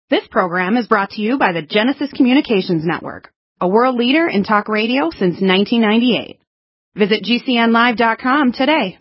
This program is brought to you by the Genesis Communications Network, a world leader in talk radio since 1998. Visit GCNlive.com today.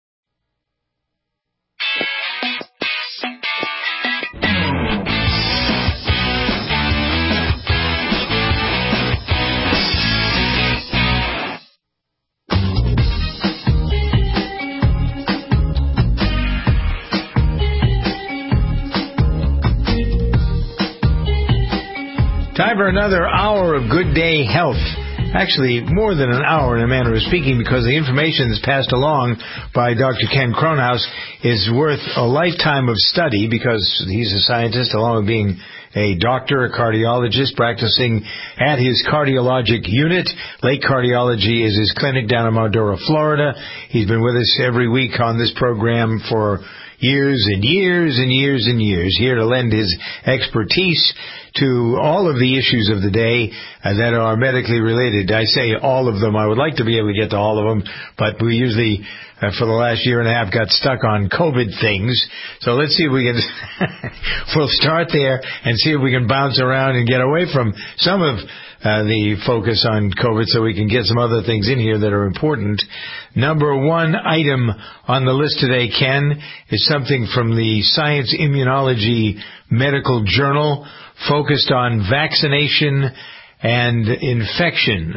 Time for another hour of Good Day Health. Actually, more than an hour in a manner of speaking, because the information that's passed along by Dr. Ken Kronhaus is worth a lifetime of study, because he's a scientist along with being a doctor, a cardiologist, practicing at his cardiologic unit. Lake Cardiology is his clinic down in Mildura, Florida. He's been with us every week on this program for years and years and years and years, here to lend his expertise to all of the issues of the day that are medically related. I say all of them. I would like to be able to get to all of them, but we usually, for the last year and a half, got stuck on COVID things. So let's see if we can, we'll start there and see if we can bounce around and get away from some of the focus on COVID so we can get some other things in here that are important. Number one item on the list today, Ken, is something from the Science Immunology Medical Journal focused on vaccination and infection.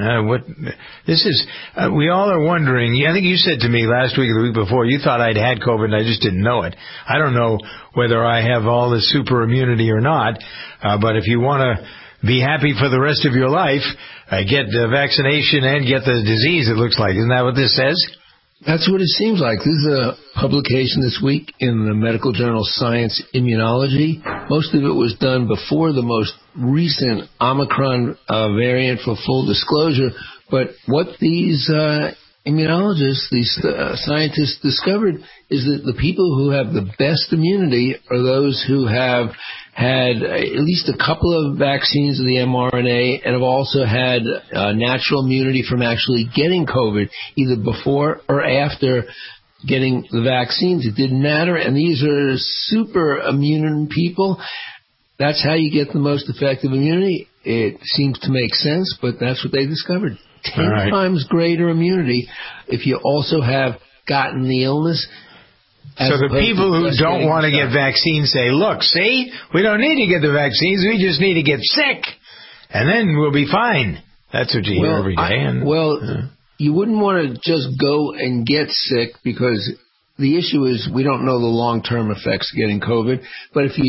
We all are wondering, I think you said to me last week or the week before, you thought I'd had COVID and I just didn't know it. I don't know whether I have all the super immunity or not, but if you want to be happy for the rest of your life, get the vaccination and get the disease, it looks like. Isn't that what this says? That's what it seems like. This is a publication this week in the medical journal Science Immunology. Most of it was done before the most recent Omicron variant, for full disclosure. But what these immunologists, these scientists discovered is that the people who have the best immunity are those who have had at least a couple of vaccines of the mRNA and have also had natural immunity from actually getting COVID, either before or after getting the vaccines. It didn't matter, and these are super immune people. That's how you get the most effective immunity. It seems to make sense, but that's what they discovered. 10 times greater immunity if you also have gotten the illness. So the people who don't want to get vaccines say, look, see, we don't need to get the vaccines, we just need to get sick, and then we'll be fine. That's what you hear every day. You wouldn't want to just go and get sick, because the issue is we don't know the long-term effects of getting COVID. But if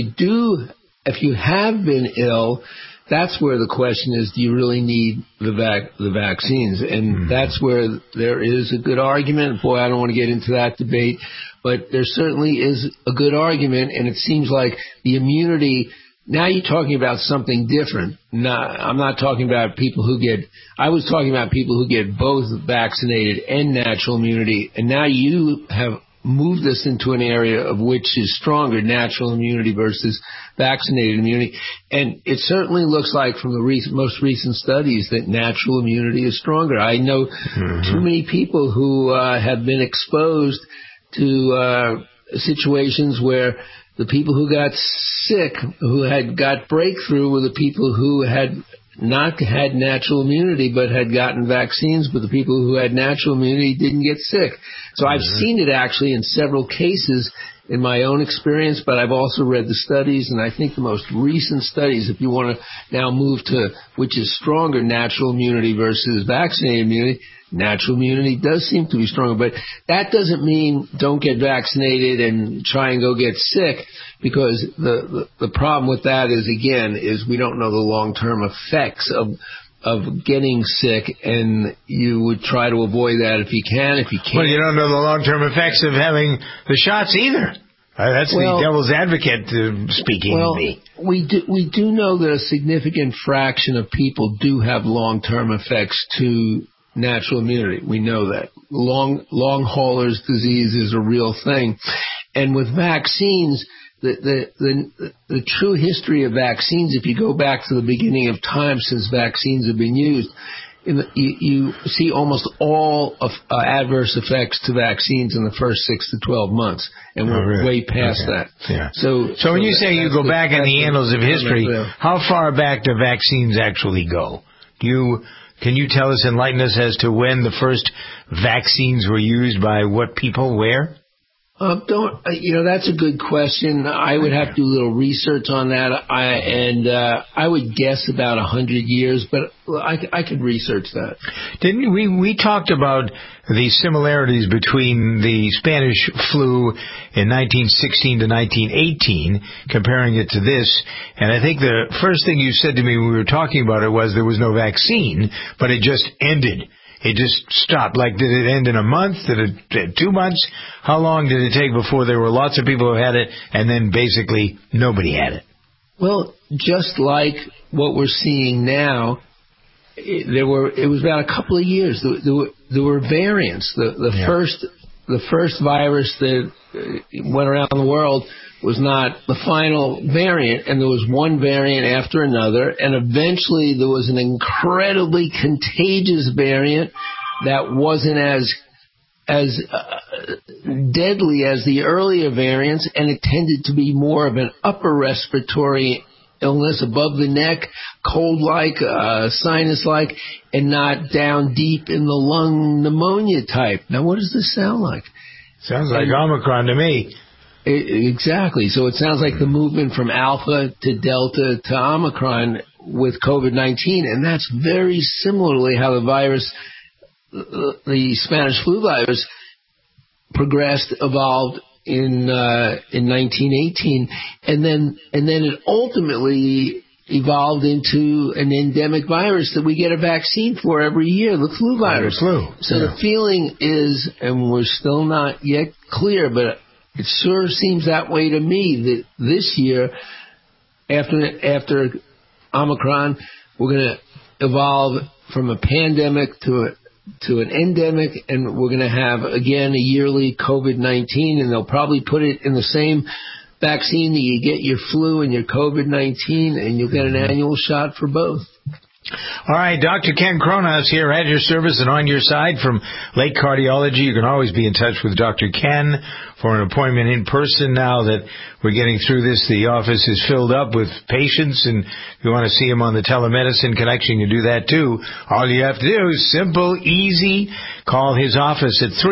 you have been ill, that's where the question is, do you really need the vaccines? And that's where there is a good argument. Boy, I don't want to get into that debate. But there certainly is a good argument, and it seems like the immunity, now you're talking about something different. I'm not talking about people I was talking about people who get both vaccinated and natural immunity, and now you have moved us into an area of which is stronger, natural immunity versus vaccinated immunity. And it certainly looks like from the most recent studies that natural immunity is stronger. I know too many people who have been exposed to situations where the people who got sick, who had got breakthrough, were the people who had not had natural immunity but had gotten vaccines, but the people who had natural immunity didn't get sick. So I've seen it actually in several cases in my own experience, but I've also read the studies, and I think the most recent studies, if you want to now move to which is stronger, natural immunity versus vaccinated immunity, natural immunity does seem to be stronger. But that doesn't mean don't get vaccinated and try and go get sick, because the problem with that is we don't know the long-term effects of getting sick, and you would try to avoid that if you can. If you can't, well, you don't know the long-term effects of having the shots either. That's the devil's advocate speaking. We do know that a significant fraction of people do have long-term effects to natural immunity. We know that. Long haulers disease is a real thing. And with vaccines, the true history of vaccines, if you go back to the beginning of time since vaccines have been used, you see almost all of adverse effects to vaccines in the first 6 to 12 months, and we're way past that. Yeah. So when you say you go back in the annals of history, how far back do vaccines actually go? Can you tell us, enlighten us as to when the first vaccines were used by what people, where? That's a good question. I would have to do a little research on that. I would guess about 100 years, but I could research that. Didn't we talked about the similarities between the Spanish flu in 1916 to 1918, comparing it to this, and I think the first thing you said to me when we were talking about it was there was no vaccine, but it just ended. It just stopped. Like, did it end in a month? Did it 2 months? How long did it take before there were lots of people who had it, and then basically nobody had it? Well, just like what we're seeing now, it was about a couple of years. There were variants. The first virus that went around the world was not the final variant, and there was one variant after another, and eventually there was an incredibly contagious variant that wasn't as deadly as the earlier variants, and it tended to be more of an upper respiratory illness above the neck, cold-like, sinus-like, and not down deep in the lung pneumonia type. Now, what does this sound like? Sounds like Omicron to me. Exactly. So it sounds like the movement from Alpha to Delta to Omicron with COVID-19, and that's very similarly how the Spanish flu virus progressed, evolved in 1918, and then it ultimately evolved into an endemic virus that we get a vaccine for every year, the flu virus. So the feeling is, and we're still not yet clear, but it sure seems that way to me, that this year, after Omicron, we're going to evolve from a pandemic to an endemic, and we're going to have, again, a yearly COVID-19, and they'll probably put it in the same vaccine that you get your flu and your COVID-19, and you'll get an annual shot for both. All right, Dr. Ken Cronhaus here at your service and on your side from Lake Cardiology. You can always be in touch with Dr. Ken for an appointment in person. Now that we're getting through this, the office is filled up with patients, and if you want to see him on the telemedicine connection, you do that too. All you have to do is simple, easy. Call his office at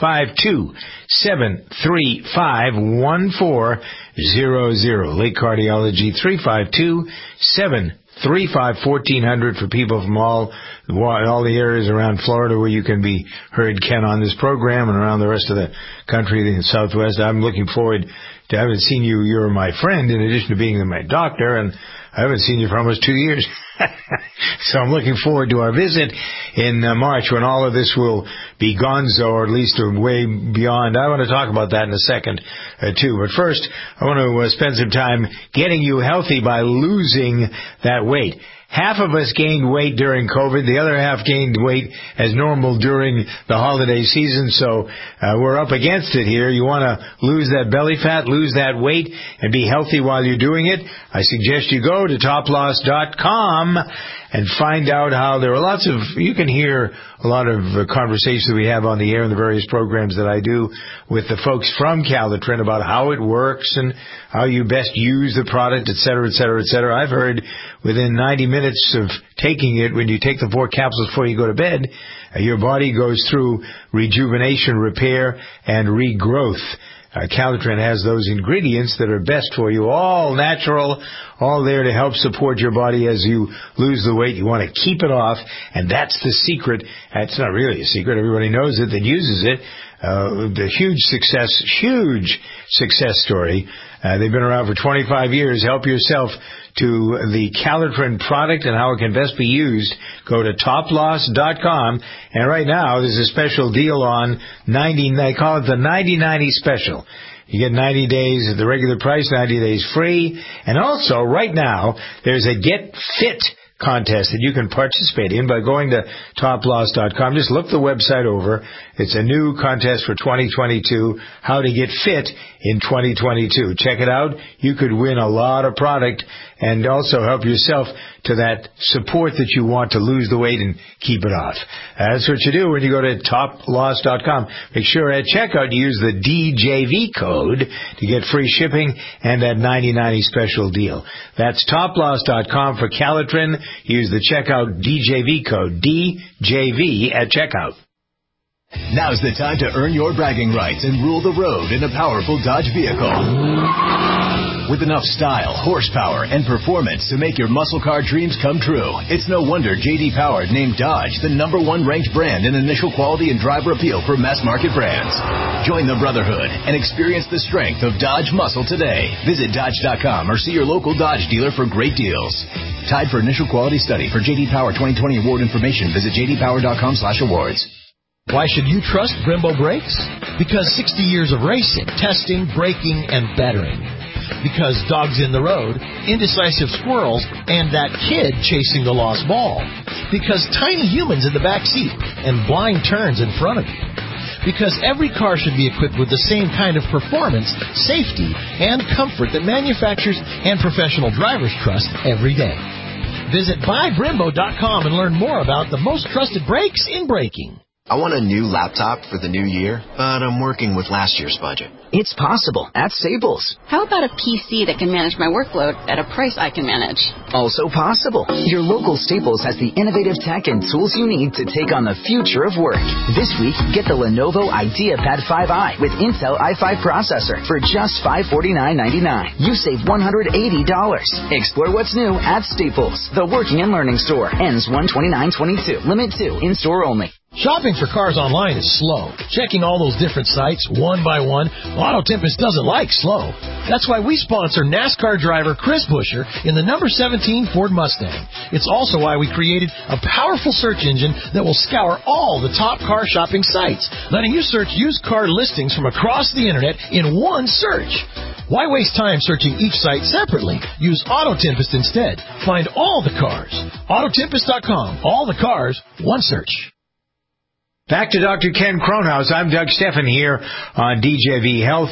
352-735-1400. Lake Cardiology, 352-735-1400 for people from all the areas around Florida where you can be heard, Ken, on this program, and around the rest of the country, the Southwest. I'm looking forward to, I haven't seen you. You're my friend in addition to being my doctor, and I haven't seen you for almost 2 years. So I'm looking forward to our visit in March when all of this will be gonzo, or at least way beyond. I want to talk about that in a second, too. But first, I want to spend some time getting you healthy by losing that weight. Half of us gained weight during COVID. The other half gained weight as normal during the holiday season. So we're up against it here. You want to lose that belly fat, lose that weight, and be healthy while you're doing it? I suggest you go to toploss.com and find out how there are lots of, you can hear a lot of conversations that we have on the air in the various programs that I do with the folks from Calitrin about how it works and how you best use the product, et cetera, et cetera, et cetera. I've heard within 90 minutes of taking it, when you take the 4 capsules before you go to bed, your body goes through rejuvenation, repair, and regrowth. Calitrin has those ingredients that are best for you, all natural, all there to help support your body as you lose the weight. You want to keep it off, and that's the secret. It's not really a secret. Everybody knows it that uses it. The huge success story. They've been around for 25 years. Help yourself to the Calitrin product and how it can best be used. Go to toploss.com, and right now there's a special deal on they call it the 90-90 special. You get 90 days at the regular price, 90 days free, and also right now there's a Get Fit contest that you can participate in by going to toploss.com. Just look the website over. It's a new contest for 2022, how to get fit in 2022. Check it out. You could win a lot of product and also help yourself to that support that you want to lose the weight and keep it off. That's what you do when you go to toploss.com. Make sure at checkout you use the DJV code to get free shipping and that 90/90 special deal. That's toploss.com for Calitrin. Use the checkout DJV code, DJV, at checkout. Now's the time to earn your bragging rights and rule the road in a powerful Dodge vehicle. With enough style, horsepower, and performance to make your muscle car dreams come true, it's no wonder J.D. Power named Dodge the #1 ranked brand in initial quality and driver appeal for mass market brands. Join the brotherhood and experience the strength of Dodge muscle today. Visit Dodge.com or see your local Dodge dealer for great deals. Tied for initial quality study. For J.D. Power 2020 award information, visit jdpower.com/awards. Why should you trust Brembo brakes? Because 60 years of racing, testing, braking, and bettering. Because dogs in the road, indecisive squirrels, and that kid chasing the lost ball. Because tiny humans in the back seat and blind turns in front of you. Because every car should be equipped with the same kind of performance, safety, and comfort that manufacturers and professional drivers trust every day. Visit buybrembo.com and learn more about the most trusted brakes in braking. I want a new laptop for the new year, but I'm working with last year's budget. It's possible at Staples. How about a PC that can manage my workload at a price I can manage? Also possible. Your local Staples has the innovative tech and tools you need to take on the future of work. This week, get the Lenovo IdeaPad 5i with Intel i5 processor for just $549.99. You save $180. Explore what's new at Staples. The working and learning store. Ends 1/29/22. Limit 2. In-store only. Shopping for cars online is slow. Checking all those different sites one by one, Auto Tempest doesn't like slow. That's why we sponsor NASCAR driver Chris Buescher in the number 17 Ford Mustang. It's also why we created a powerful search engine that will scour all the top car shopping sites, letting you search used car listings from across the internet in one search. Why waste time searching each site separately? Use Auto Tempest instead. Find all the cars. Autotempest.com. All the cars, one search. Back to Dr. Ken Kronhaus. I'm Doug Steffen here on DJV Health.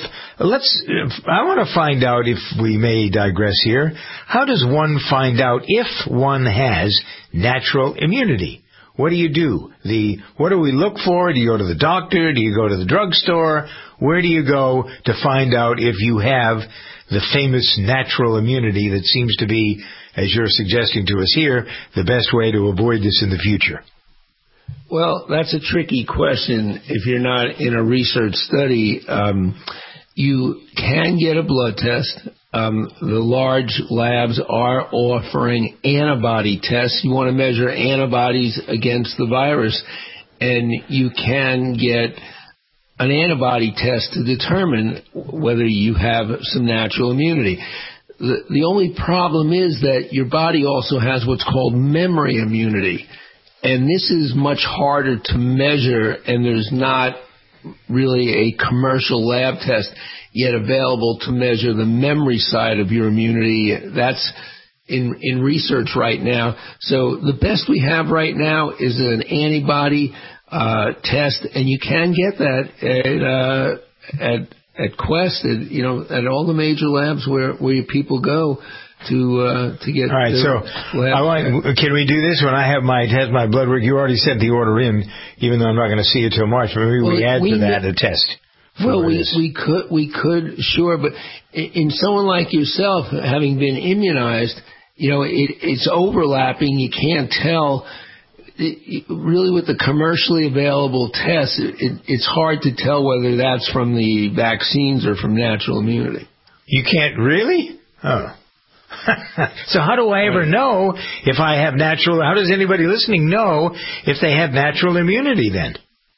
I want to find out, if we may digress here, how does one find out if one has natural immunity? What do you do? What do we look for? Do you go to the doctor? Do you go to the drugstore? Where do you go to find out if you have the famous natural immunity that seems to be, as you're suggesting to us here, the best way to avoid this in the future? Well, that's a tricky question. If you're not in a research study, you can get a blood test. The large labs are offering antibody tests. You want to measure antibodies against the virus, and you can get an antibody test to determine whether you have some natural immunity. The only problem is that your body also has what's called memory immunity. And this is much harder to measure, and there's not really a commercial lab test yet available to measure the memory side of your immunity. That's in research right now. So the best we have right now is an antibody test, and you can get that at Quest, at all the major labs where people go to get. All right, so can we do this when I have my blood work? You already sent the order in, even though I'm not going to see it till March. Maybe we add to that a test. Well, we could, sure, but in someone like yourself, having been immunized, it's overlapping. You can't tell. Really, with the commercially available tests, it's hard to tell whether that's from the vaccines or from natural immunity. You can't really? Oh. So how do I ever know if I have how does anybody listening know if they have natural immunity then?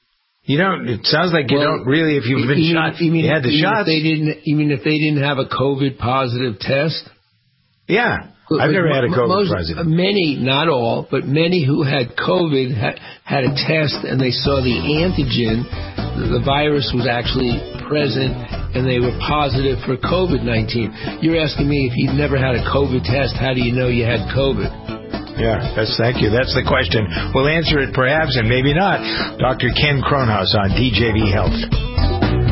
It sounds like you don't really, if you've been shot, you had the shots. Even if they didn't have a COVID positive test? Yeah. I've never had a COVID positive. Many, not all, but many who had COVID had a test and they saw the antigen. The virus was actually present and they were positive for COVID-19. You're asking me if you've never had a COVID test, how do you know you had COVID? Yeah, thank you. That's the question. We'll answer it perhaps and maybe not. Dr. Ken Kronhaus on DJV Health.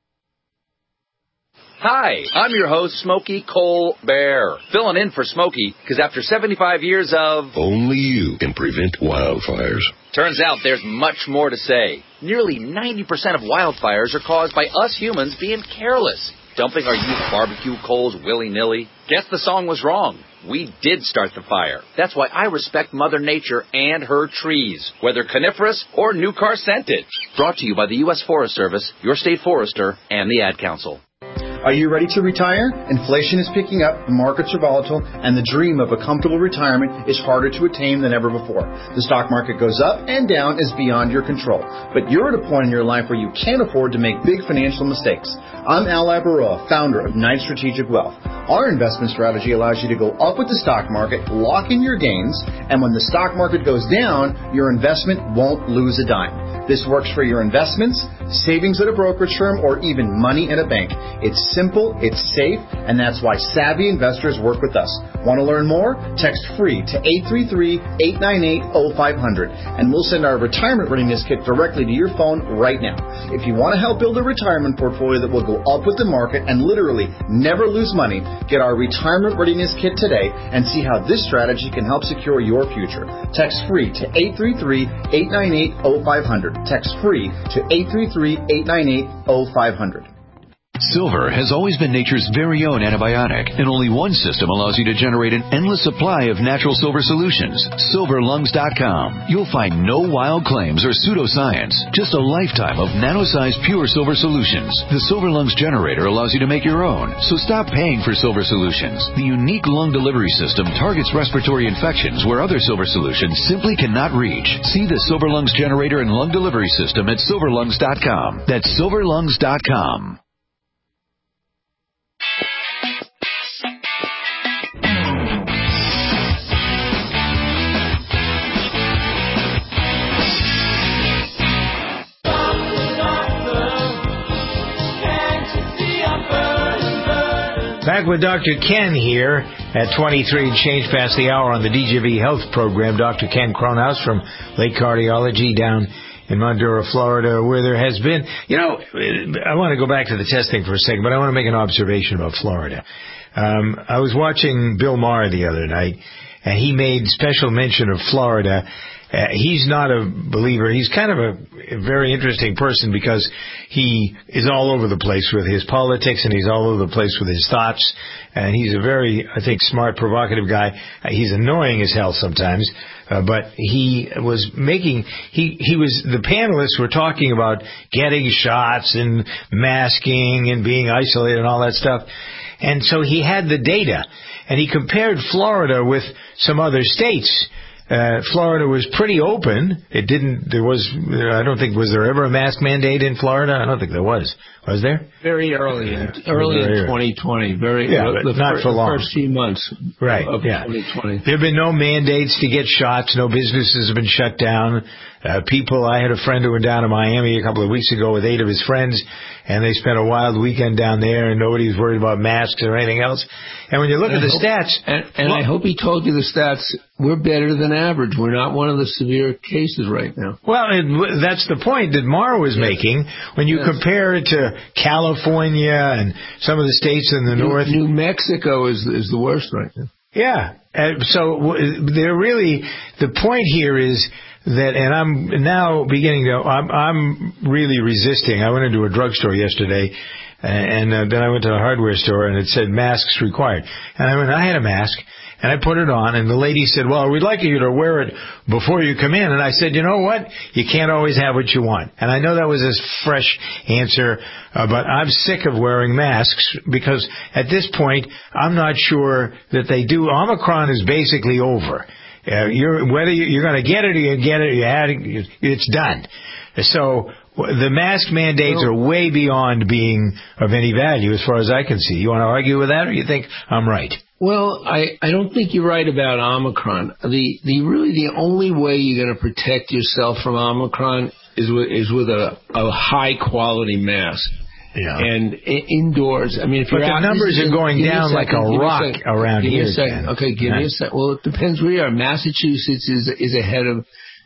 Hi, I'm your host, Smokey Colbert, filling in for Smokey because after 75 years of... Only you can prevent wildfires. Turns out there's much more to say. Nearly 90% of wildfires are caused by us humans being careless, dumping our used barbecue coals willy-nilly. Guess the song was wrong. We did start the fire. That's why I respect Mother Nature and her trees, whether coniferous or new car scented. Brought to you by the U.S. Forest Service, your state forester, and the Ad Council. Are you ready to retire? Inflation is picking up, the markets are volatile, and the dream of a comfortable retirement is harder to attain than ever before. The stock market goes up and down is beyond your control. But you're at a point in your life where you can't afford to make big financial mistakes. I'm Al Labaroa, founder of Knight Strategic Wealth. Our investment strategy allows you to go up with the stock market, lock in your gains, and when the stock market goes down, your investment won't lose a dime. This works for your investments, savings at a brokerage firm, or even money in a bank. It's simple, it's safe, and that's why savvy investors work with us. Want to learn more? Text FREE to 833-898-0500, and we'll send our retirement readiness kit directly to your phone right now. If you want to help build a retirement portfolio that will go up with the market and literally never lose money, get our retirement readiness kit today and see how this strategy can help secure your future. Text FREE to 833-898-0500. Text FREE to 833-898-0500. Silver has always been nature's very own antibiotic, and only one system allows you to generate an endless supply of natural silver solutions. SilverLungs.com. You'll find no wild claims or pseudoscience, just a lifetime of nano-sized pure silver solutions. The Silver Lungs generator allows you to make your own, so stop paying for silver solutions. The unique lung delivery system targets respiratory infections where other silver solutions simply cannot reach. See the Silver Lungs generator and lung delivery system at SilverLungs.com. That's SilverLungs.com. Back with Dr. Ken here at 23 and change past the hour on the DJV Health program. Dr. Ken Kronhaus from Lake Cardiology down in Mondura, Florida, where there has been, I want to go back to the testing for a second, but I want to make an observation about Florida. I was watching Bill Maher the other night, and he made special mention of Florida. He's not a believer. He's kind of a very interesting person because he is all over the place with his politics and he's all over the place with his thoughts. And he's a very, I think, smart, provocative guy. He's annoying as hell sometimes. But he was the panelists were talking about getting shots and masking and being isolated and all that stuff. And so he had the data and he compared Florida with some other states. Florida was pretty open. I don't think, was there ever a mask mandate in Florida? I don't think there was. Was there? Very early in 2020. Not for long. The first few months of 2020. There have been no mandates to get shots. No businesses have been shut down. I had a friend who went down to Miami a couple of weeks ago with 8 of his friends, and they spent a wild weekend down there, and nobody was worried about masks or anything else. And when you look at the stats... I hope he told you the stats. We're better than average. We're not one of the severe cases right now. Well, that's the point that Maher was making. When you compare it to California and some of the states in the north... New Mexico is the worst right now. Yeah. So they're really... The point here is... and I'm now I'm really resisting. I went into a drugstore yesterday, and then I went to the hardware store, and it said masks required. And I had a mask, and I put it on, and the lady said, well, we'd like you to wear it before you come in. And I said, you know what? You can't always have what you want. And I know that was a fresh answer, but I'm sick of wearing masks because at this point, I'm not sure that they do. Omicron is basically over. Whether you're going to get it or you get it, it's done. So the mask mandates are way beyond being of any value as far as I can see. You want to argue with that, or you think I'm right? Well, I don't think you're right about Omicron. The only way you're going to protect yourself from Omicron is with a high quality mask. and indoors. I mean, if but you're the numbers are going down like a rock around here. Okay, give me a second. Well, it depends where you are. Massachusetts is ahead of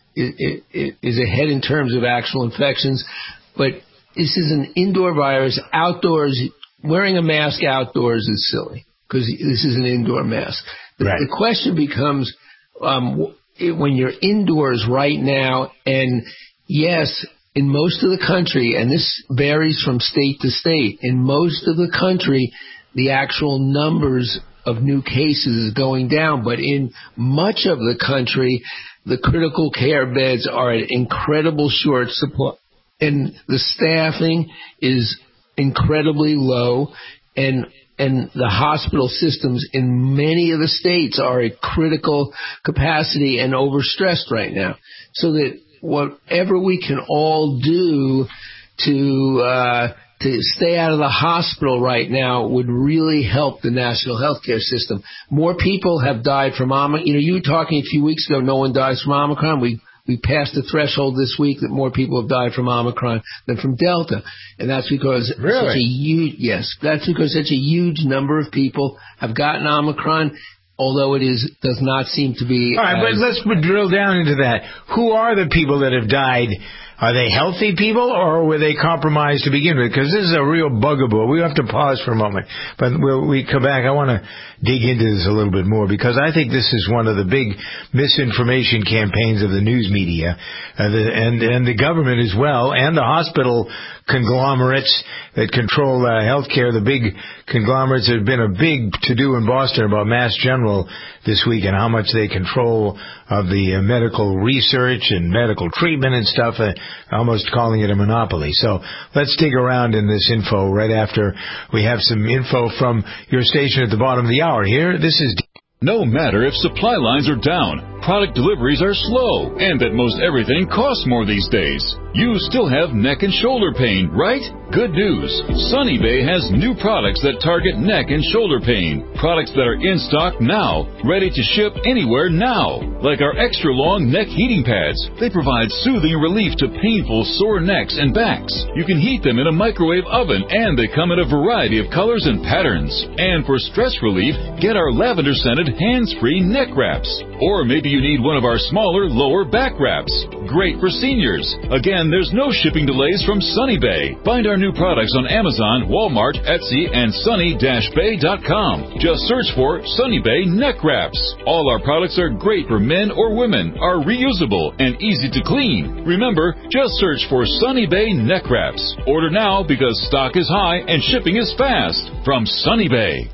is ahead in terms of actual infections, but this is an indoor virus. Outdoors, wearing a mask outdoors is silly because this is an indoor mask. The question becomes when you're indoors right now, and yes, in most of the country, and this varies from state to state, in most of the country, the actual numbers of new cases is going down, but in much of the country, the critical care beds are at incredible short supply, and the staffing is incredibly low, and the hospital systems in many of the states are at critical capacity and overstressed right now. So that whatever we can all do to stay out of the hospital right now would really help the national healthcare system. More people have died from Omicron. You were talking a few weeks ago, no one dies from Omicron. We passed the threshold this week that more people have died from Omicron than from Delta. And that's because such a huge number of people have gotten Omicron, although it does not seem to be. All right, but let's drill down into that. Who are the people that have died? Are they healthy people, or were they compromised to begin with? Because this is a real bugaboo. We have to pause for a moment. But when we come back, I want to dig into this a little bit more, because I think this is one of the big misinformation campaigns of the news media, and the government as well, and the hospital conglomerates that control healthcare, the big conglomerates. There's been a big to-do in Boston about Mass General this week and how much they control of the medical research and medical treatment and stuff, almost calling it a monopoly. So let's dig around in this info right after we have some info from your station at the bottom of the hour here. This is... No matter if supply lines are down, product deliveries are slow, and that most everything costs more these days, you still have neck and shoulder pain, right? Good news. Sunny Bay has new products that target neck and shoulder pain. Products that are in stock now, ready to ship anywhere now. Like our extra long neck heating pads. They provide soothing relief to painful sore necks and backs. You can heat them in a microwave oven, and they come in a variety of colors and patterns. And for stress relief, get our lavender scented hands-free neck wraps. Or maybe you need one of our smaller lower back wraps. Great for seniors. Again, there's no shipping delays from Sunny Bay. Find our new products on Amazon, Walmart, Etsy, and sunny-bay.com. Just search for Sunny Bay neck wraps. All our products are great for men or women, are reusable, and easy to clean. Remember, just search for Sunny Bay neck wraps. Order now because stock is high and shipping is fast. From Sunny Bay.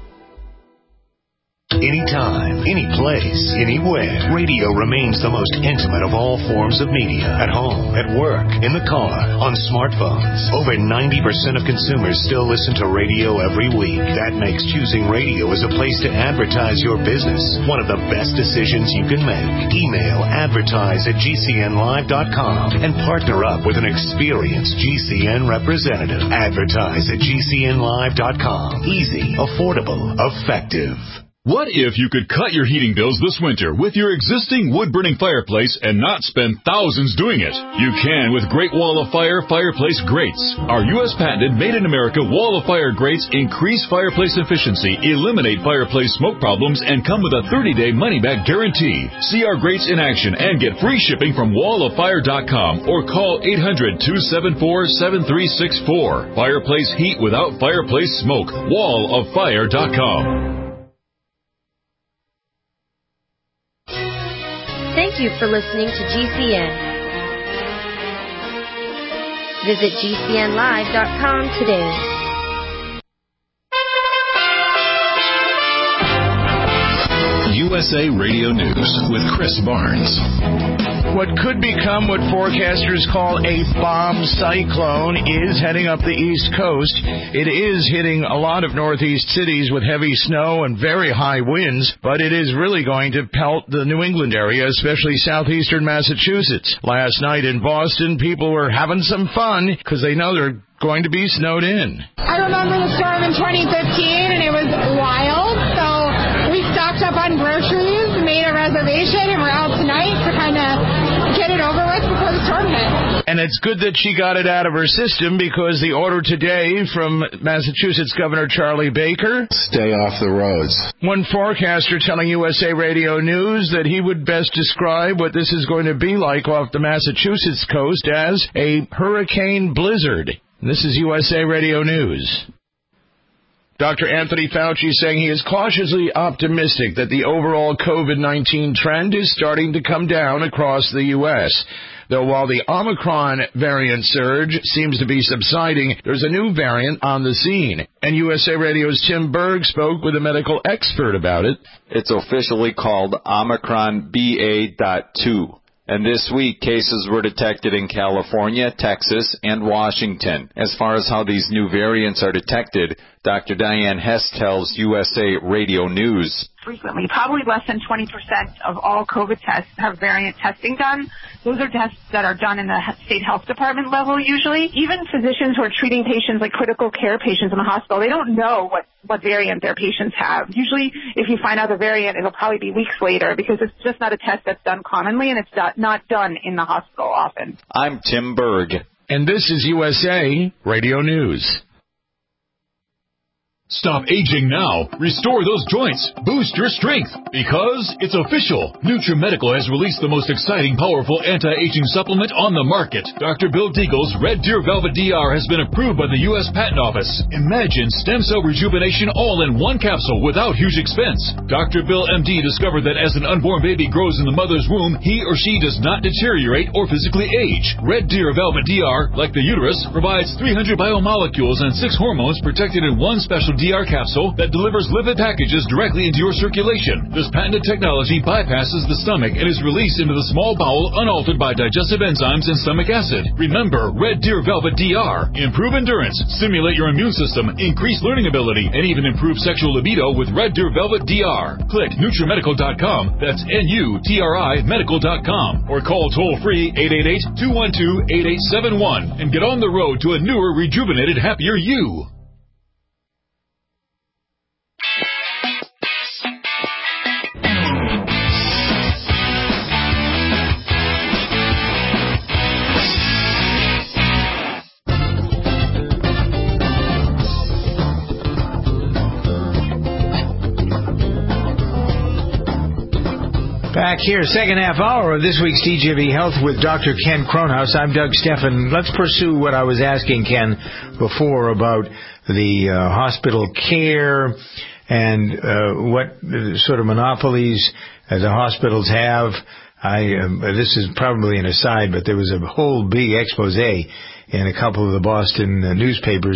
Anytime, any place, anywhere, radio remains the most intimate of all forms of media. At home, at work, in the car, on smartphones. Over 90% of consumers still listen to radio every week. That makes choosing radio as a place to advertise your business one of the best decisions you can make. Email advertise@gcnlive.com and partner up with an experienced GCN representative. Advertise@gcnlive.com. Easy, affordable, effective. What if you could cut your heating bills this winter with your existing wood-burning fireplace and not spend thousands doing it? You can with Great Wall of Fire fireplace grates. Our U.S. patented made-in-America Wall of Fire grates increase fireplace efficiency, eliminate fireplace smoke problems, and come with a 30-day money-back guarantee. See our grates in action and get free shipping from walloffire.com or call 800-274-7364. Fireplace heat without fireplace smoke. walloffire.com. Thank you for listening to GCN. Visit GCNlive.com today. USA Radio News with Chris Barnes. What could become what forecasters call a bomb cyclone is heading up the East Coast. It is hitting a lot of northeast cities with heavy snow and very high winds, but it is really going to pelt the New England area, especially southeastern Massachusetts. Last night in Boston, people were having some fun because they know they're going to be snowed in. I remember the storm in 2015, and it was wild, so we stocked up on groceries, made a reservation, and we're out tonight to kind of get it over with before the storm hit. And it's good that she got it out of her system, because the order today from Massachusetts Governor Charlie Baker: stay off the roads. One forecaster telling USA Radio News that he would best describe what this is going to be like off the Massachusetts coast as a hurricane blizzard. This is USA Radio News. Dr. Anthony Fauci saying he is cautiously optimistic that the overall COVID-19 trend is starting to come down across the U.S. Though while the Omicron variant surge seems to be subsiding, there's a new variant on the scene. And USA Radio's Tim Berg spoke with a medical expert about it. It's officially called Omicron BA.2. And this week, cases were detected in California, Texas, and Washington. As far as how these new variants are detected, Dr. Diane Hess tells USA Radio News. Frequently, probably less than 20% of all COVID tests have variant testing done. Those are tests that are done in the state health department level usually. Even physicians who are treating patients, like critical care patients in the hospital, they don't know what variant their patients have. Usually, if you find out the variant, it'll probably be weeks later, because it's just not a test that's done commonly, and it's not done in the hospital often. I'm Tim Berg. And this is USA Radio News. Stop aging now. Restore those joints. Boost your strength. Because it's official. NutriMedical has released the most exciting, powerful anti-aging supplement on the market. Dr. Bill Deagle's Red Deer Velvet DR has been approved by the U.S. Patent Office. Imagine stem cell rejuvenation all in one capsule without huge expense. Dr. Bill MD discovered that as an unborn baby grows in the mother's womb, he or she does not deteriorate or physically age. Red Deer Velvet DR, like the uterus, provides 300 biomolecules and 6 hormones protected in one special DR capsule that delivers lipid packages directly into your circulation. This patented technology bypasses the stomach and is released into the small bowel unaltered by digestive enzymes and stomach acid. Remember, Red Deer Velvet DR. Improve endurance, stimulate your immune system, increase learning ability, and even improve sexual libido with Red Deer Velvet DR. Click NutriMedical.com. That's NUTRI Medical.com. Or call toll-free 888-212-8871 and get on the road to a newer, rejuvenated, happier you. Back here, second half hour of this week's TGV Health with Dr. Ken Cronhaus. I'm Doug Steffen. Let's pursue what I was asking Ken before about the hospital care and what sort of monopolies the hospitals have. This is probably an aside, but there was a whole big expose in a couple of the Boston newspapers.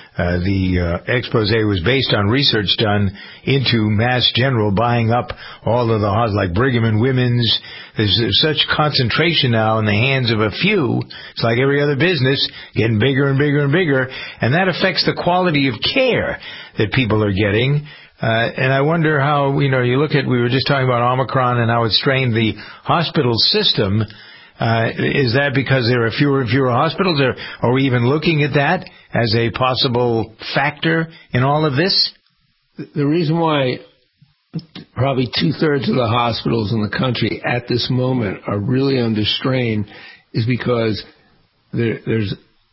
The expose was based on research done into Mass General buying up all of the hospitals, like Brigham and Women's. There's such concentration now in the hands of a few. It's like every other business, getting bigger and bigger and bigger, and that affects the quality of care that people are getting. And I wonder how, you look at, we were just talking about Omicron and how it strained the hospital system. Is that because there are fewer and fewer hospitals, or are we even looking at that as a possible factor in all of this? The reason why probably 2/3 of the hospitals in the country at this moment are really under strain is because there's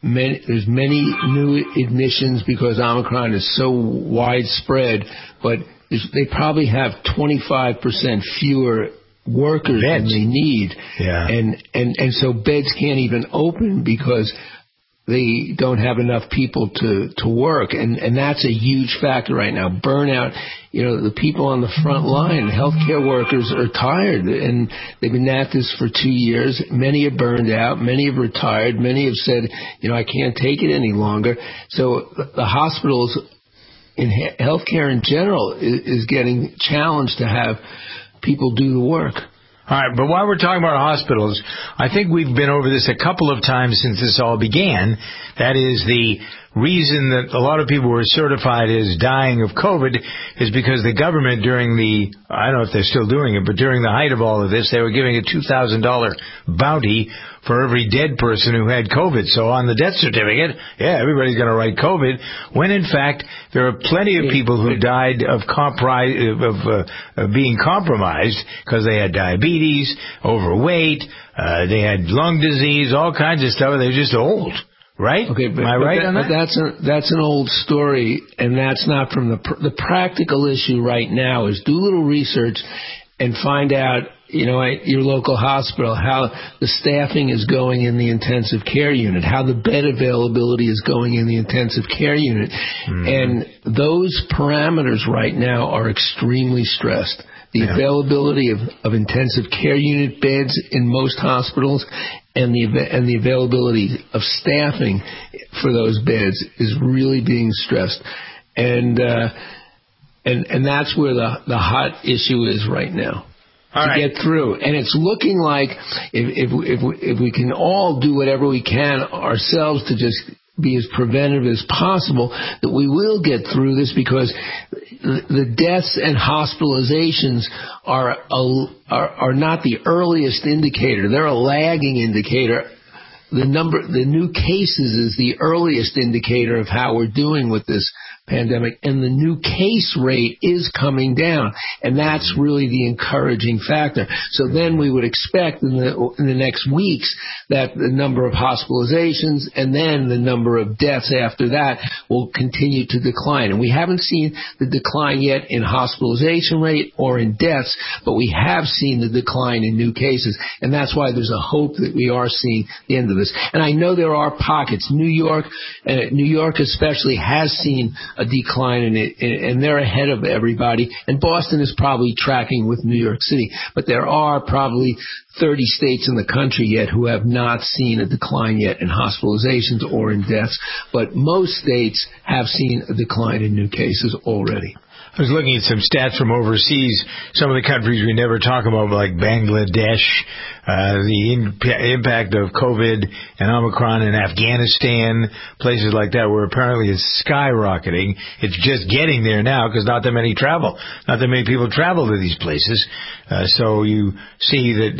many new admissions because Omicron is so widespread, but they probably have 25% fewer workers than they need. Yeah. And so beds can't even open because they don't have enough people to work. And that's a huge factor right now. Burnout, the people on the front line, healthcare workers are tired, and they've been at this for 2 years. Many are burned out. Many have retired. Many have said, I can't take it any longer. So the hospitals in healthcare in general is getting challenged to have people do the work. All right, but while we're talking about hospitals, I think we've been over this a couple of times since this all began. That is the reason that a lot of people were certified as dying of COVID is because the government during the, I don't know if they're still doing it, but during the height of all of this, they were giving a $2,000 bounty for every dead person who had COVID. So on the death certificate, yeah, everybody's going to write COVID, when in fact there are plenty of people who died of being compromised because they had diabetes, overweight, they had lung disease, all kinds of stuff. They're just old. Right? Okay, am I right on that? That's an old story, and that's not from the practical issue right now is do a little research and find out, at your local hospital, how the staffing is going in the intensive care unit, how the bed availability is going in the intensive care unit. Mm-hmm. And those parameters right now are extremely stressed. The availability of intensive care unit beds in most hospitals and the availability of staffing for those beds is really being stressed. And that's where the hot issue is right now. Get through. And it's looking like if we can all do whatever we can ourselves to just be as preventive as possible, that we will get through this, because the deaths and hospitalizations are not the earliest indicator. They're a lagging indicator. The new cases is the earliest indicator of how we're doing with this pandemic, and the new case rate is coming down, and that's really the encouraging factor. So then we would expect in the next weeks that the number of hospitalizations and then the number of deaths after that will continue to decline. And we haven't seen the decline yet in hospitalization rate or in deaths, but we have seen the decline in new cases, and that's why there's a hope that we are seeing the end of this. And I know there are pockets. New York especially has seen a decline in it, and they're ahead of everybody. And Boston is probably tracking with New York City. But there are probably 30 states in the country yet who have not seen a decline yet in hospitalizations or in deaths. But most states have seen a decline in new cases already. I was looking at some stats from overseas, some of the countries we never talk about, like Bangladesh, the impact of COVID and Omicron in Afghanistan, places like that where apparently it's skyrocketing. It's just getting there now because not that many people travel to these places. So you see that,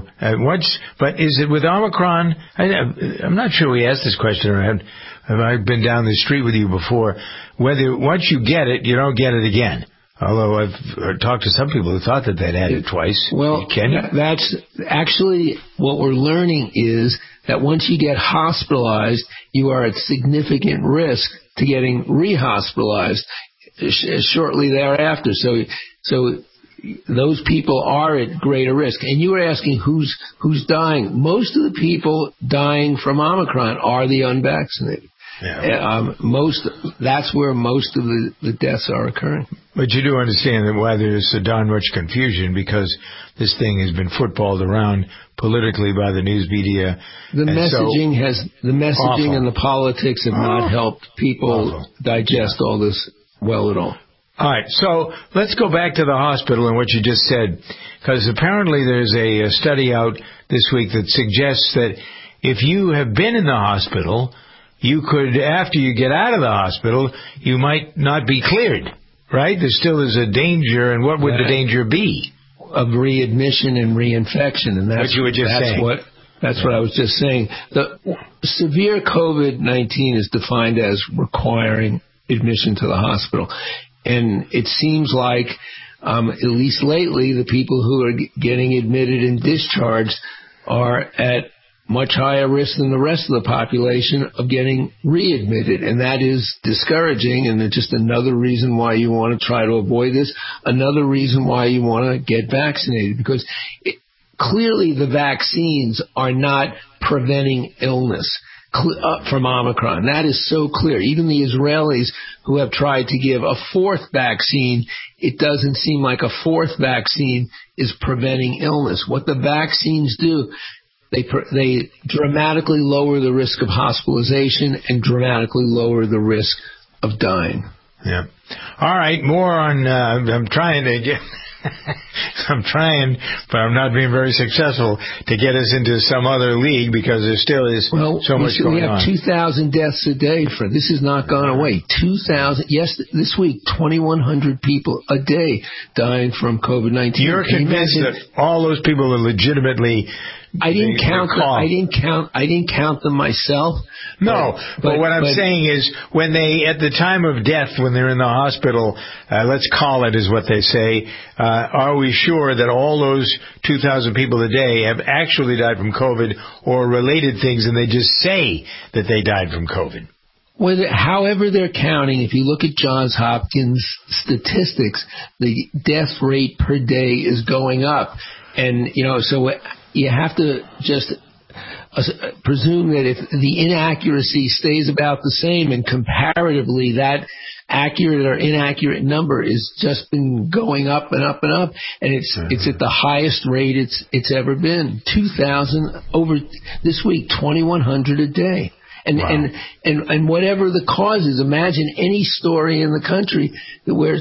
but is it with Omicron? I'm not sure we asked this question, or have I been down the street with you before? Whether once you get it, you don't get it again. Although I've talked to some people who thought that they'd had it twice. Well, that's actually what we're learning is that once you get hospitalized, you are at significant risk to getting rehospitalized shortly thereafter. So those people are at greater risk. And you were asking who's dying. Most of the people dying from Omicron are the unvaccinated. Yeah. That's where most of the deaths are occurring. But you do understand that why there's so darn much confusion, because this thing has been footballed around politically by the news media. The messaging and the politics have not helped people digest all this well at all. All right, so let's go back to the hospital and what you just said, because apparently there's a study out this week that suggests that if you have been in the hospital, you could, after you get out of the hospital, you might not be cleared, right? There still is a danger, and what would the danger be? Of readmission and reinfection, and that's what you were just saying. That's what I was just saying. The severe COVID-19 is defined as requiring admission to the hospital. And it seems like, at least lately, the people who are getting admitted and discharged are at much higher risk than the rest of the population of getting readmitted. And that is discouraging, and it's just another reason why you want to try to avoid this, another reason why you want to get vaccinated, because clearly the vaccines are not preventing illness from Omicron. That is so clear. Even the Israelis who have tried to give a fourth vaccine, it doesn't seem like a fourth vaccine is preventing illness. What the vaccines do, they dramatically lower the risk of hospitalization and dramatically lower the risk of dying. Yeah. All right, more on, I'm trying to get... I'm trying, but I'm not being very successful to get us into some other league because there still is so much going on. We have 2,000 deaths a day, Fred. This has not gone away. 2,000. Yes, this week, 2,100 people a day dying from COVID-19. You're convinced that all those people are legitimately... I didn't count them myself. No, but what I'm saying is when they, at the time of death, when they're in the hospital, let's call it is what they say, are we sure that all those 2,000 people a day have actually died from COVID or related things and they just say that they died from COVID? However they're counting, if you look at Johns Hopkins statistics, the death rate per day is going up. And, so you have to just presume that if the inaccuracy stays about the same and comparatively that accurate or inaccurate number is just been going up and up and up, and it's at the highest rate it's ever been. 2,000 over this week, 2,100 a day. And whatever the cause is, imagine any story in the country where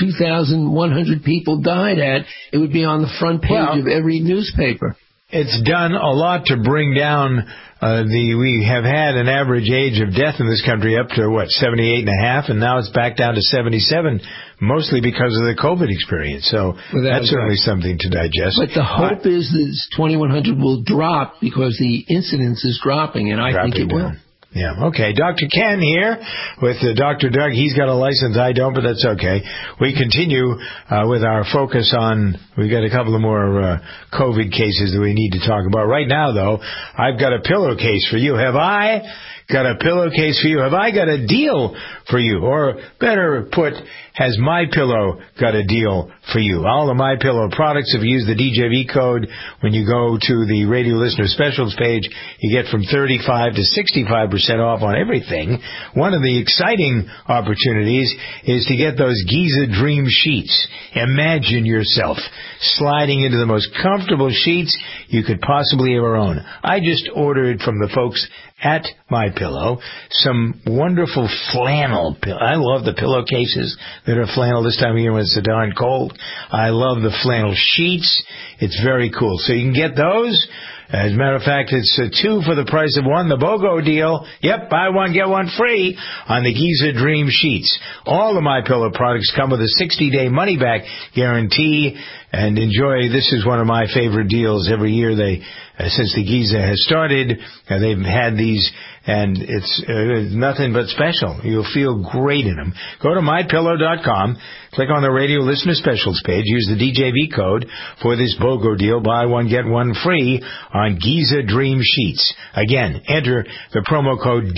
2,100 people died at, it would be on the front page of every newspaper. It's done a lot to bring down we have had an average age of death in this country up to 78.5, and now it's back down to 77, mostly because of the COVID experience. So that's certainly something to digest. But the hope is that 2,100 will drop because the incidence is dropping, and I think it will. Yeah, okay. Dr. Ken here with Dr. Doug. He's got a license. I don't, but that's okay. We continue with our focus on, we've got a couple of more COVID cases that we need to talk about. Right now, though, I've got a pillowcase for you. Have I got a pillowcase for you? Have I got a deal for you? Or better put, has MyPillow got a deal for you? All the MyPillow products, if you use the DJV code when you go to the Radio Listener Specials page, you get from 35 to 65% off on everything. One of the exciting opportunities is to get those Giza Dream Sheets. Imagine yourself sliding into the most comfortable sheets you could possibly ever own. I just ordered from the folks at MyPillow some wonderful flannel. I love the pillowcases that are flannel this time of year when it's so darn cold. I love the flannel sheets. It's very cool. So you can get those. As a matter of fact, it's 2 for the price of 1, the BOGO deal. Yep, buy 1, get 1 free on the Giza Dream Sheets. All of MyPillow products come with a 60-day money-back guarantee. And enjoy, this is one of my favorite deals every year. Since the Giza has started, they've had these, and it's nothing but special. You'll feel great in them. Go to MyPillow.com, click on the Radio Listener Specials page, use the DJV code for this BOGO deal, buy 1, get 1 free on Giza Dream Sheets. Again, enter the promo code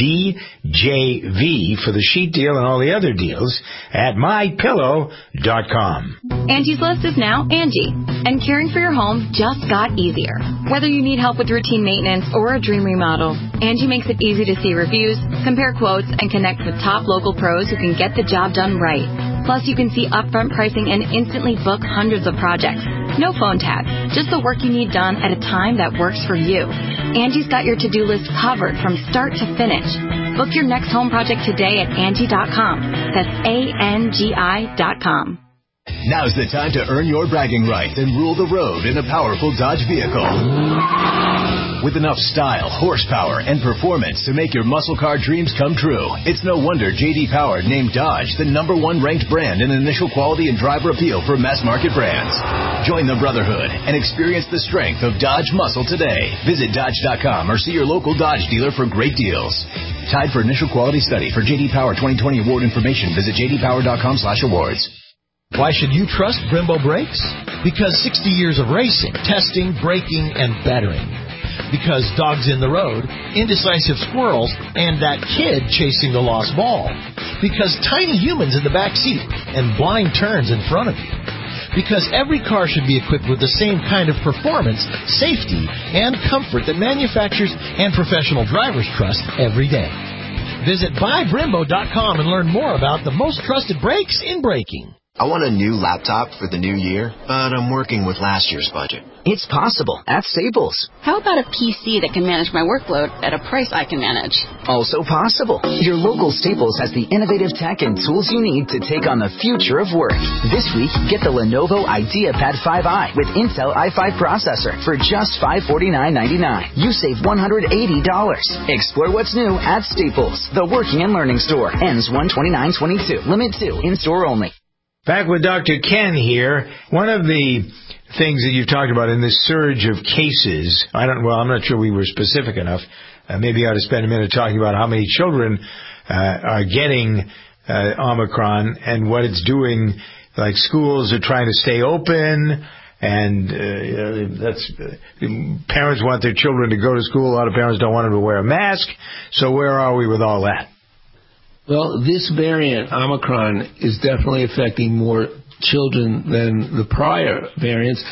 DJV for the sheet deal and all the other deals at MyPillow.com. Angie's List is now Angie, and caring for your home just got easier. Whether you need help with routine maintenance or a dream remodel, Angie makes it easy to see reviews, compare quotes, and connect with top local pros who can get the job done right. Plus, you can see upfront pricing and instantly book hundreds of projects. No phone tag, just the work you need done at a time that works for you. Angie's got your to-do list covered from start to finish. Book your next home project today at Angie.com. That's ANGI.com. Now's the time to earn your bragging rights and rule the road in a powerful Dodge vehicle. With enough style, horsepower, and performance to make your muscle car dreams come true, it's no wonder J.D. Power named Dodge the #1 ranked brand in initial quality and driver appeal for mass market brands. Join the brotherhood and experience the strength of Dodge muscle today. Visit Dodge.com or see your local Dodge dealer for great deals. Tied for initial quality study. For J.D. Power 2020 award information, visit jdpower.com/awards. Why should you trust Brembo Brakes? Because 60 years of racing, testing, braking, and bettering. Because dogs in the road, indecisive squirrels, and that kid chasing the lost ball. Because tiny humans in the back seat and blind turns in front of you. Because every car should be equipped with the same kind of performance, safety, and comfort that manufacturers and professional drivers trust every day. Visit buybrembo.com and learn more about the most trusted brakes in braking. I want a new laptop for the new year, but I'm working with last year's budget. It's possible at Staples. How about a PC that can manage my workload at a price I can manage? Also possible. Your local Staples has the innovative tech and tools you need to take on the future of work. This week, get the Lenovo IdeaPad 5i with Intel i5 processor for just $549.99. You save $180. Explore what's new at Staples, the working and learning store. Ends 1/29/22. Limit 2. In-store only. Back with Dr. Ken here. One of the things that you've talked about in this surge of cases, I'm not sure we were specific enough. Maybe I ought to spend a minute talking about how many children are getting Omicron and what it's doing. Like schools are trying to stay open, and parents want their children to go to school. A lot of parents don't want them to wear a mask. So where are we with all that? Well, this variant, Omicron, is definitely affecting more children than the prior variants.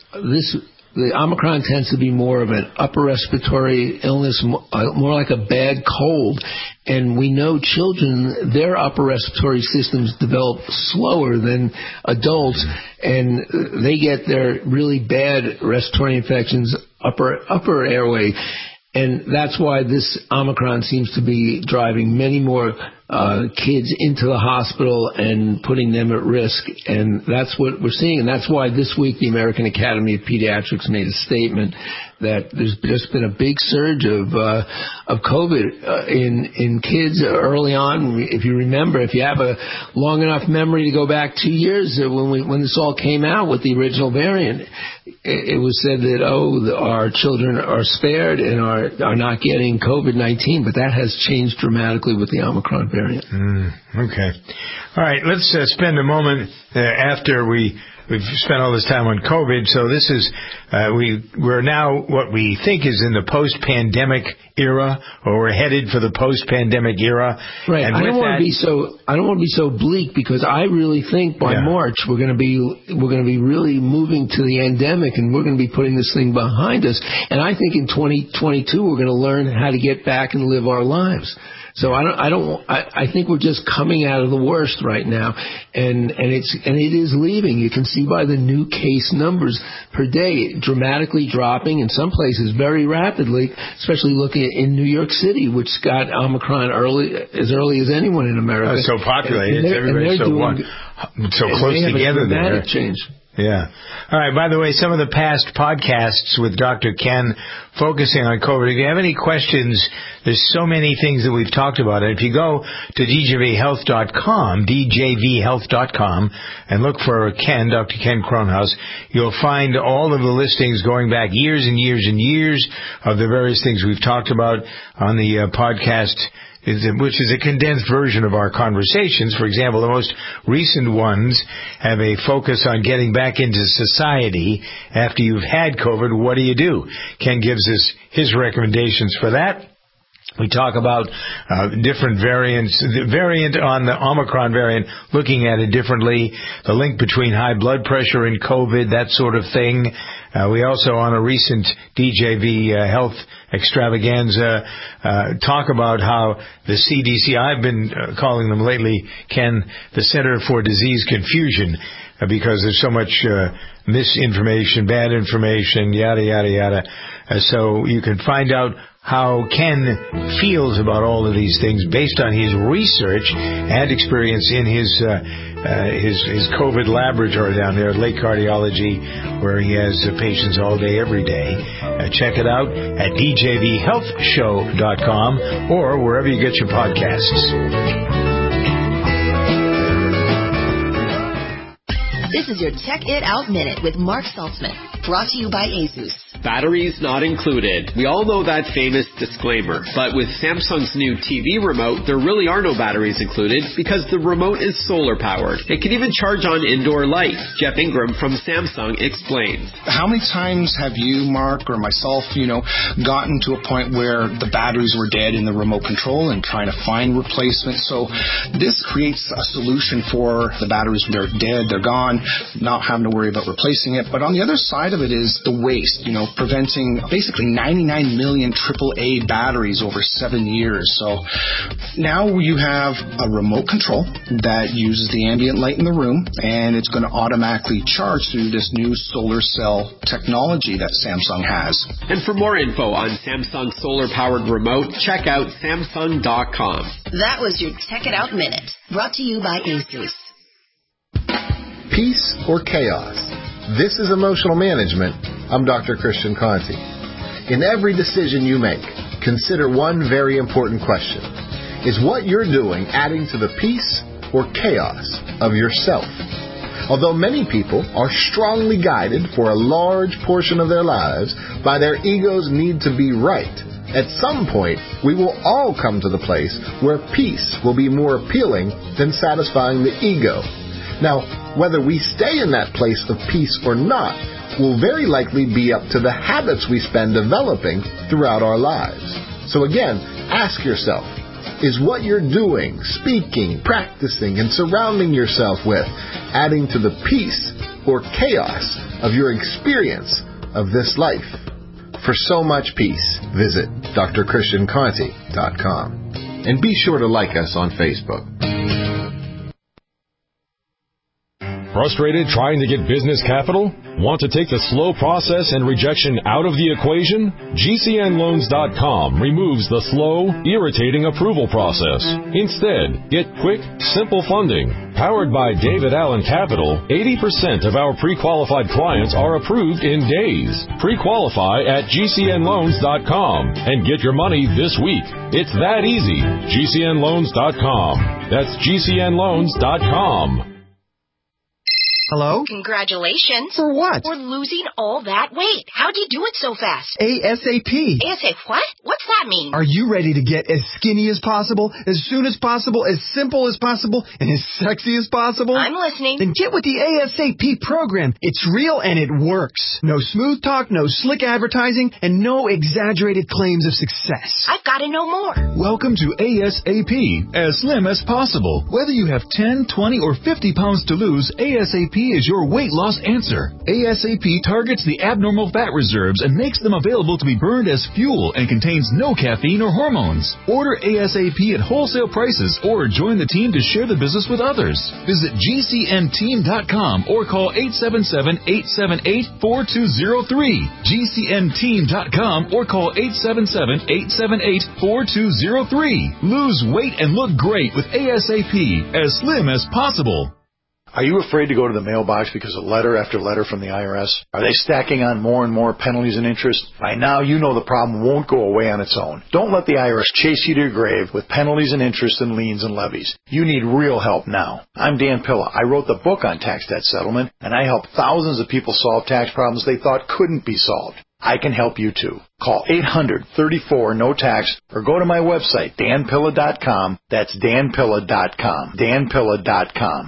The Omicron tends to be more of an upper respiratory illness, more like a bad cold. And we know children, their upper respiratory systems develop slower than adults, and they get their really bad respiratory infections, upper airway. And that's why this Omicron seems to be driving many more kids into the hospital and putting them at risk. And that's what we're seeing. And that's why this week the American Academy of Pediatrics made a statement that there's just been a big surge of COVID in kids early on. If you remember, if you have a long enough memory to go back 2 years when this all came out with the original variant, it was said that, our children are spared and are not getting COVID-19, but that has changed dramatically with the Omicron variant. Okay. All right, let's spend a moment after we've spent all this time on COVID. So this is, we're now what we think is in the post-pandemic era, or we're headed for the post-pandemic era. Right. And I don't want to be so bleak, because I really think by March we're going to be really moving to the endemic, and we're going to be putting this thing behind us. And I think in 2022 we're going to learn how to get back and live our lives. So I think we're just coming out of the worst right now, and it is leaving. You can see by the new case numbers per day dramatically dropping, in some places very rapidly, especially looking at in New York City, which got Omicron as early as anyone in America. So populated, everybody's so close together there. Change. Yeah. All right. By the way, some of the past podcasts with Dr. Ken focusing on COVID, if you have any questions, there's so many things that we've talked about. And if you go to djvhealth.com, djvhealth.com, and look for Ken, Dr. Ken Kronhaus, you'll find all of the listings going back years and years and years of the various things we've talked about on the podcast, which is a condensed version of our conversations. For example, the most recent ones have a focus on getting back into society after you've had COVID. What do you do? Ken gives us his recommendations for that. We talk about different variants, the variant on the Omicron variant, looking at it differently, the link between high blood pressure and COVID, that sort of thing. We also, on a recent DJV Health extravaganza, talk about how the CDC, I've been calling them lately, Ken, the Center for Disease Confusion, because there's so much misinformation, bad information, yada, yada, yada. So you can find out how Ken feels about all of these things based on his research and experience in his COVID laboratory down there at Lake Cardiology, where he has patients all day, every day. Check it out at djvhealthshow.com or wherever you get your podcasts. This is your Check It Out Minute with Mark Saltzman, brought to you by ASUS. Batteries not included. We all know that famous disclaimer, but with Samsung's new TV remote, there really are no batteries included because the remote is solar powered. It can even charge on indoor light. Jeff Ingram from Samsung explains. How many times have you, Mark, or myself, gotten to a point where the batteries were dead in the remote control and trying to find replacements? So this creates a solution for the batteries. They're dead, they're gone, not having to worry about replacing it. But on the other side side of it is the waste, preventing basically 99 million AAA batteries over 7 years. So now you have a remote control that uses the ambient light in the room, and it's going to automatically charge through this new solar cell technology that Samsung has. And for more info on Samsung solar-powered remote, check out Samsung.com. That was your Check It Out Minute, brought to you by ASUS. Peace or chaos? This is Emotional Management. I'm Dr. Christian Conti. In every decision you make, consider one very important question. Is what you're doing adding to the peace or chaos of yourself? Although many people are strongly guided for a large portion of their lives by their ego's need to be right, at some point we will all come to the place where peace will be more appealing than satisfying the ego. Now, whether we stay in that place of peace or not will very likely be up to the habits we spend developing throughout our lives. So again, ask yourself, is what you're doing, speaking, practicing, and surrounding yourself with adding to the peace or chaos of your experience of this life? For so much peace, visit drchristianconti.com. And be sure to like us on Facebook. Frustrated trying to get business capital? Want to take the slow process and rejection out of the equation? GCNloans.com removes the slow, irritating approval process. Instead, get quick, simple funding. Powered by David Allen Capital, 80% of our pre-qualified clients are approved in days. Pre-qualify at GCNloans.com and get your money this week. It's that easy. GCNloans.com. That's GCNloans.com. Hello? Congratulations. For what? For losing all that weight. How'd you do it so fast? ASAP. ASAP what? What's that mean? Are you ready to get as skinny as possible, as soon as possible, as simple as possible, and as sexy as possible? I'm listening. Then get with the ASAP program. It's real and it works. No smooth talk, no slick advertising, and no exaggerated claims of success. I've got to know more. Welcome to ASAP, as slim as possible. Whether you have 10, 20, or 50 pounds to lose, ASAP is your weight loss answer. ASAP targets the abnormal fat reserves and makes them available to be burned as fuel and contains no caffeine or hormones. Order ASAP at wholesale prices or join the team to share the business with others. Visit GCNteam.com or call 877-878-4203. GCNteam.com or call 877-878-4203. Lose weight and look great with ASAP, as slim as possible. Are you afraid to go to the mailbox because of letter after letter from the IRS? Are they stacking on more and more penalties and interest? By now, you know the problem won't go away on its own. Don't let the IRS chase you to your grave with penalties and interest and liens and levies. You need real help now. I'm Dan Pilla. I wrote the book on tax debt settlement, and I help thousands of people solve tax problems they thought couldn't be solved. I can help you too. Call 800-34-NO-TAX or go to my website, danpilla.com. That's danpilla.com. danpilla.com.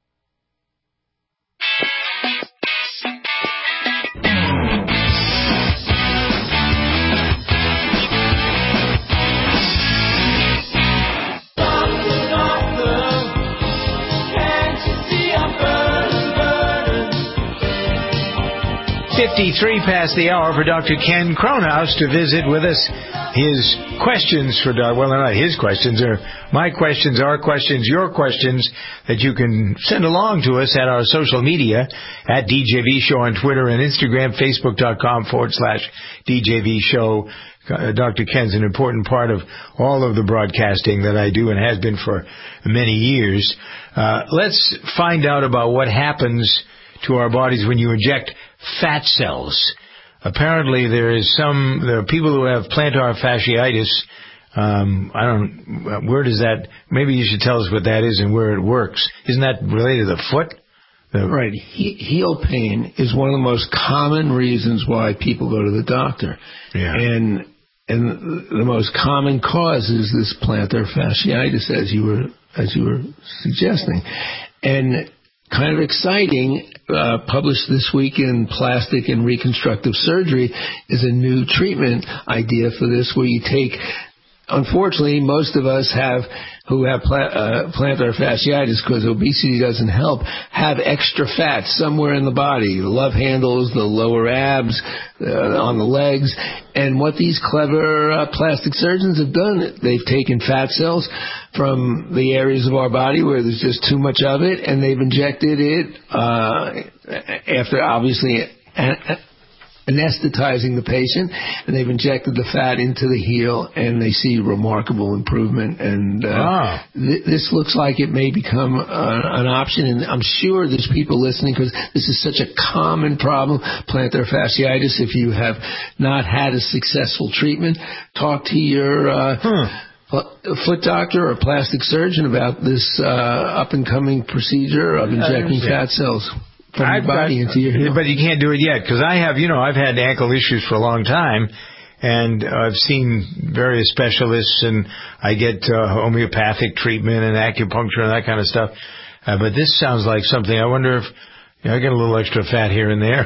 .53 past the hour for Dr. Ken Cronhaus to visit with us. His questions for Dr. Well, they're not his questions. They're my questions, our questions, your questions that you can send along to us at our social media at DJV Show on Twitter and Instagram, Facebook.com/DJV Show. Dr. Ken's an important part of all of the broadcasting that I do and has been for many years. Let's find out about what happens to our bodies when you inject fat cells. Apparently there are people who have plantar fasciitis. Where does that, maybe you should tell us what that is and where it works. Isn't that related to the foot? Right. Heel pain is one of the most common reasons why people go to the doctor. Yeah. And the most common cause is this plantar fasciitis, as you were suggesting. And kind of exciting, published this week in Plastic and Reconstructive Surgery, is a new treatment idea for this, where you take unfortunately, most of us who have plantar fasciitis, because obesity doesn't help, have extra fat somewhere in the body, the love handles, the lower abs, on the legs. And what these clever plastic surgeons have done, they've taken fat cells from the areas of our body where there's just too much of it, and they've injected it after obviously anesthetizing the patient, and they've injected the fat into the heel, and they see remarkable improvement. And this looks like it may become an option, and I'm sure there's people listening, because this is such a common problem, plantar fasciitis. If you have not had a successful treatment, talk to your foot doctor or plastic surgeon about this up-and-coming procedure of injecting fat cells from your body into your heel. But you can't do it yet, because I've had ankle issues for a long time, and I've seen various specialists, and I get homeopathic treatment and acupuncture and that kind of stuff. But this sounds like something. I wonder if I get a little extra fat here and there.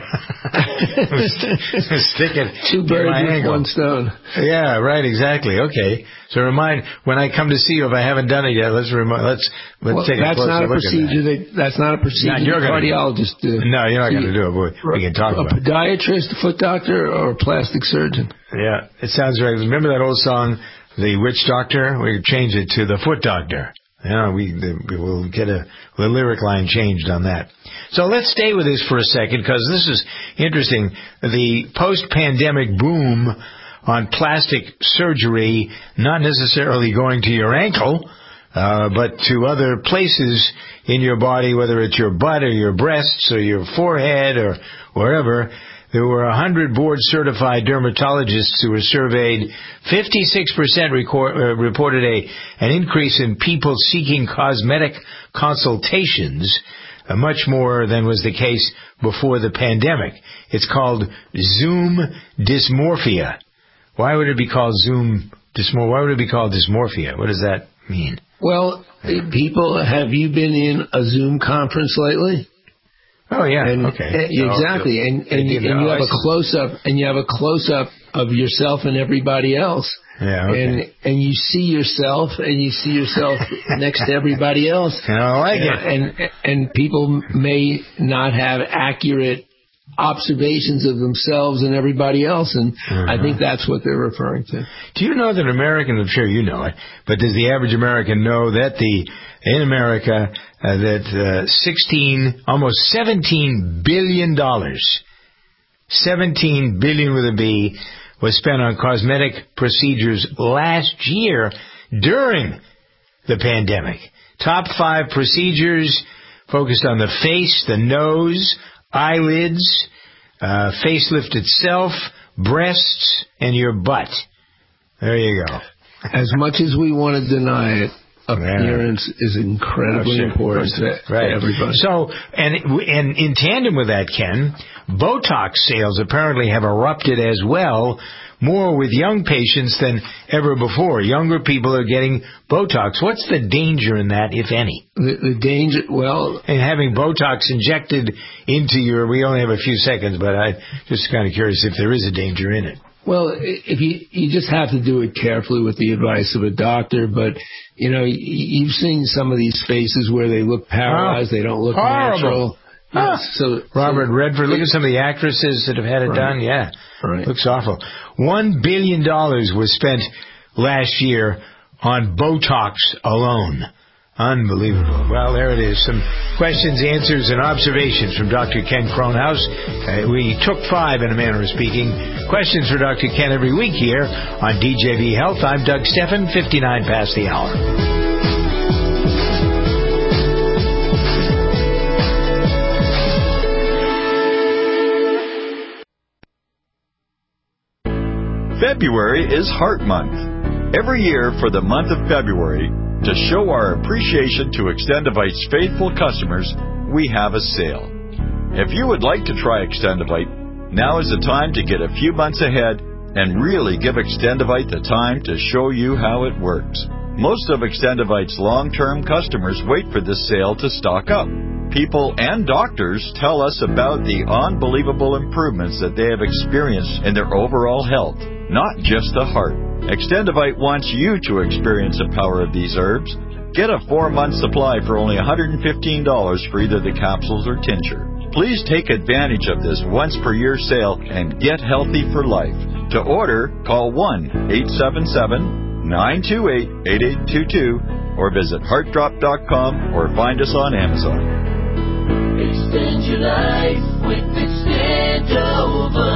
Stick it. Two birds with one stone. Yeah, right, exactly. Okay. So when I come to see you, if I haven't done it yet, let's take a closer look at that. That's not a procedure the cardiologist do. No, you're not going to do it. We can talk about it. A podiatrist, a foot doctor, or a plastic surgeon? Yeah, it sounds right. Remember that old song, The Witch Doctor? We could change it to The Foot Doctor. Yeah, we'll get the lyric line changed on that. So let's stay with this for a second, because this is interesting. The post-pandemic boom on plastic surgery, not necessarily going to your ankle, but to other places in your body, whether it's your butt or your breasts or your forehead or wherever. There were 100 board-certified dermatologists who were surveyed. 56% reported an increase in people seeking cosmetic consultations, much more than was the case before the pandemic. It's called Zoom dysmorphia. Why would it be called Zoom dysmorphia? Why would it be called dysmorphia? What does that mean? Well, people, have you been in a Zoom conference lately? Oh yeah, okay. Exactly, and you have a close up of yourself and everybody else. Yeah, okay. And you see yourself next to everybody else. I like it. And people may not have accurate observations of themselves and everybody else, and I think that's what they're referring to. Do you know that Americans, I'm sure you know it, but does the average American know that in America almost $17 billion, $17 billion with a B, was spent on cosmetic procedures last year during the pandemic. Top 5 procedures focused on the face, the nose, eyelids, facelift itself, breasts, and your butt. There you go. As much as we want to deny it, appearance is incredibly important to everybody. So, and in tandem with that, Ken, Botox sales apparently have erupted as well, more with young patients than ever before. Younger people are getting Botox. What's the danger in that, if any? The danger, and having Botox injected into we only have a few seconds, but I'm just kind of curious if there is a danger in it. Well, if you just have to do it carefully with the advice of a doctor, but you've seen some of these faces where they look paralyzed, they don't look natural. So Robert Redford, look at some of the actresses that have had it done. Yeah, looks awful. $1 billion was spent last year on Botox alone. Unbelievable. Well, there it is. Some questions, answers, and observations from Dr. Ken Kronhaus. We took 5 in a manner of speaking. Questions for Dr. Ken every week here on DJV Health. I'm Doug Steffen, 59 past the hour. February is Heart Month. Every year for the month of February, to show our appreciation to Extendivite's faithful customers, we have a sale. If you would like to try Extendivite, now is the time to get a few months ahead and really give Extendivite the time to show you how it works. Most of Extendivite's long-term customers wait for this sale to stock up. People and doctors tell us about the unbelievable improvements that they have experienced in their overall health, not just the heart. Extendivite wants you to experience the power of these herbs. Get a 4-month supply for only $115 for either the capsules or tincture. Please take advantage of this once-per-year sale and get healthy for life. To order, call 1-877-928-8822 or visit heartdrop.com or find us on Amazon. Extend your life with Extendovite.